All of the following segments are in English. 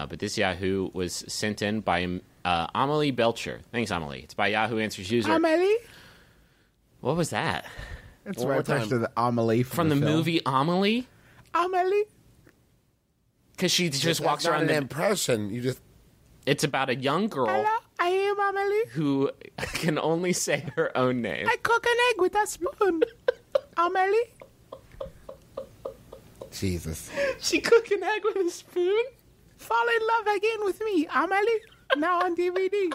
But this Yahoo was sent in by Amelie Belcher. Thanks, Amelie. It's by Yahoo Answers user. Amelie? What was that? It's right next to the Amelie from the movie Amelie. Amelie? Because she just walks around. An impression. You just. It's about a young girl. Hello, I am Amelie. Who can only say her own name. I cook an egg with a spoon. Amelie? Jesus. She cook an egg with a spoon? Fall in love again with me, Amelie. Now on DVD.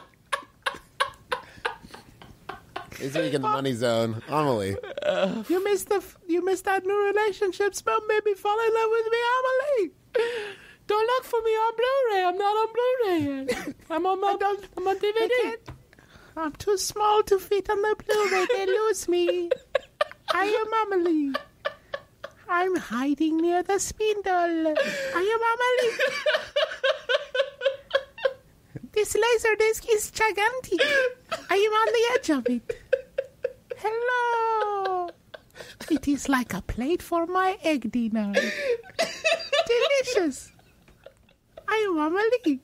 This week in the Money Zone, Amelie. You missed that new relationship spell. Maybe fall in love with me, Amelie. Don't look for me on Blu-ray. I'm not on Blu-ray yet. I'm on DVD. I'm too small to fit on the Blu-ray. They lose me. I am Amelie. I'm hiding near the spindle. I am Amelie. This laser disc is gigantic. I am on the edge of it. Hello. It is like a plate for my egg dinner. Delicious. I am Amelie.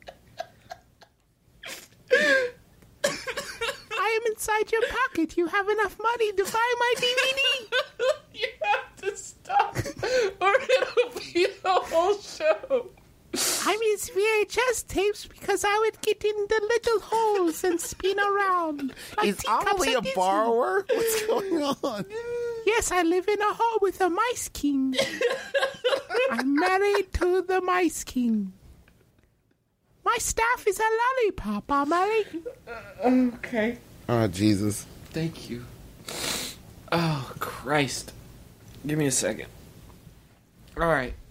I am inside your pocket. You have enough money to buy my DVD. You have to stop, or it'll be the whole show. I miss VHS tapes because I would get in the little holes and spin around. Like Is Amelie a borrower? What's going on? Yes, I live in a hole with a mice king. I'm married to the mice king. My staff is a lollipop, Amelie. Okay. Oh, Jesus. Thank you. Oh, Christ. Give me a second. All right.